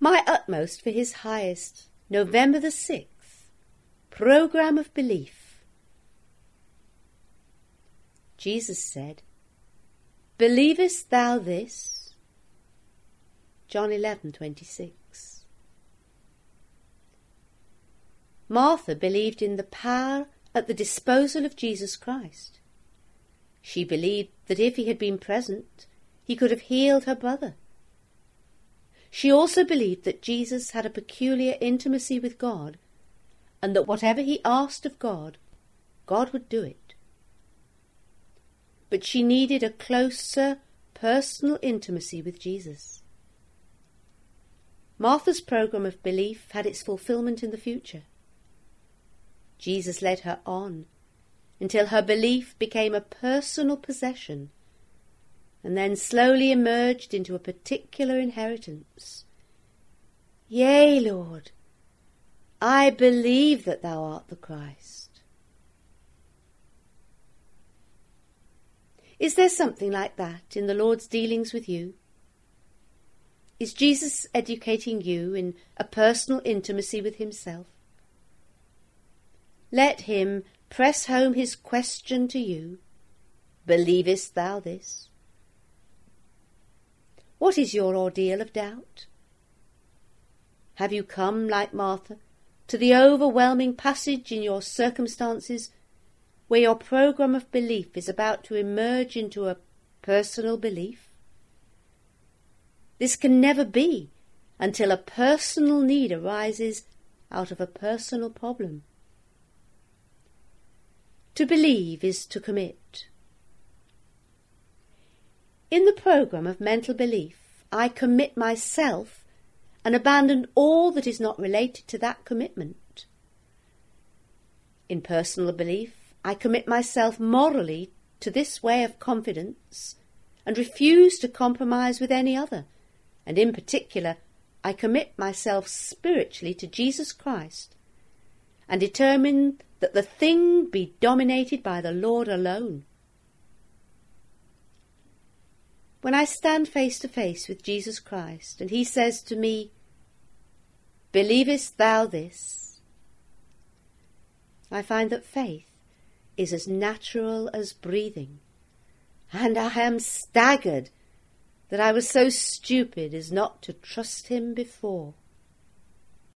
My utmost for his highest, November the 6th, Programme of Belief. Jesus said, "Believest thou this?" John 11:26. Martha believed in the power at the disposal of Jesus Christ. She believed that if he had been present, he could have healed her brother. She also believed that Jesus had a peculiar intimacy with God, and that whatever he asked of God, God would do it. But she needed a closer, personal intimacy with Jesus. Martha's programme of belief had its fulfilment in the future. Jesus led her on until her belief became a personal possession, and then slowly emerged into a particular inheritance. "Yea, Lord, I believe that thou art the Christ." Is there something like that in the Lord's dealings with you? Is Jesus educating you in a personal intimacy with himself? Let him press home his question to you, "Believest thou this?" What is your ordeal of doubt? Have you come, like Martha, to the overwhelming passage in your circumstances where your programme of belief is about to emerge into a personal belief? This can never be until a personal need arises out of a personal problem. To believe is to commit. In the programme of mental belief, I commit myself and abandon all that is not related to that commitment. In personal belief, I commit myself morally to this way of confidence and refuse to compromise with any other, and in particular, I commit myself spiritually to Jesus Christ and determine that the thing be dominated by the Lord alone. When I stand face to face with Jesus Christ and he says to me, "Believest thou this?" I find that faith is as natural as breathing, and I am staggered that I was so stupid as not to trust him before.